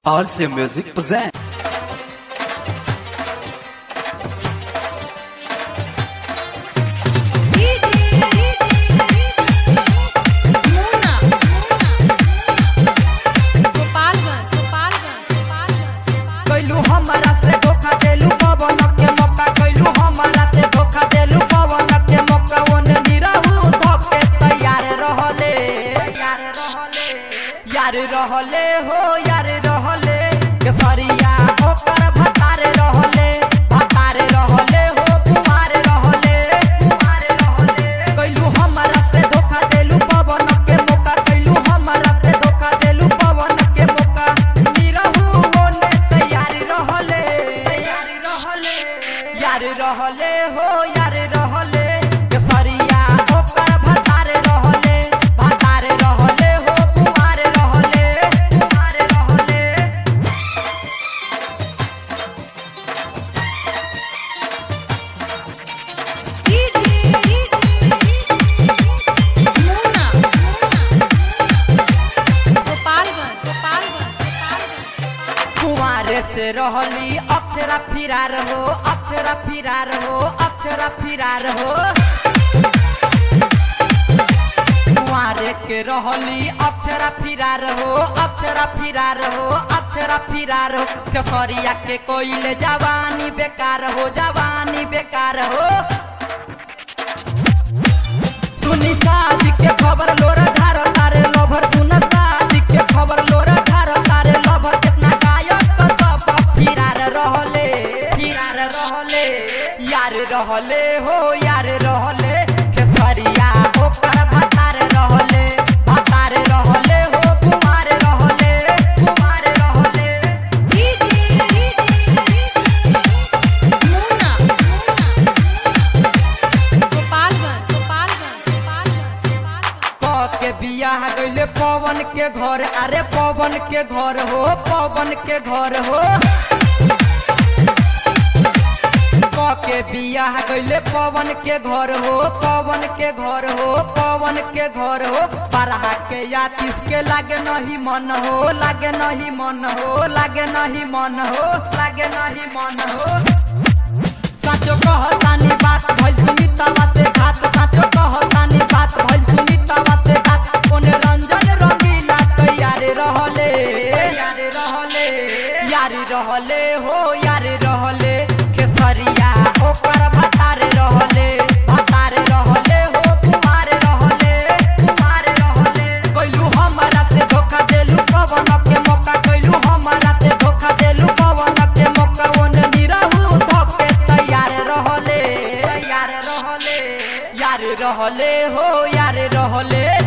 RC Music present. कैलू हमारा से धोखा देलू पवन के मौका कैलू हमारा से धोखा देलू पवन के मौका ओने निरहु धोके तैयार रहले हो यार रहले केसरिया ओकर भतार रहले हो कुमार रहले कैलू हमारा से धोखा देलू पवन के मौका कैलू हमारा से धोखा देलू पवन के मौका निरहु ओने तैयार रहले हो यार रहले केसरिया ओकर भतार रहले हो कुमार रहले कुमारे से रहली अक्षरा फिरार हो कुमारे के रहली अक्षरा फिरार हो केसरिया के कोइले जवानी बेकार हो सुनी शादी के खबर लोरा धार तारे लभर सुन शादी के खबर लोरा धार तारे लभर कितना गायक सब फिरार रहले यार रहले केसरिया ओकर भतार रहले हो कुमार रहले के बियाह गइले पवन के घर अरे पवन के घर हो के बियाह गइले पवन के घर हो बरहा के यातिस के लागे नहीं मन हो साचो कहतानी बात भइल सुनीता बाते घात साचो कहतानी बात भइल सुनीता बाते घात ओने रंजन रंगीला तैयार रहले हो यार रहले केसरिया ओकर भतार रहले हो कुमार रहले कैलू हमारा से धोखा देलू पवन के मौका कैलू हमारा से धोखा देलू पवन के मौका ओने निरहु धोके तैयार रहले हो यार रहले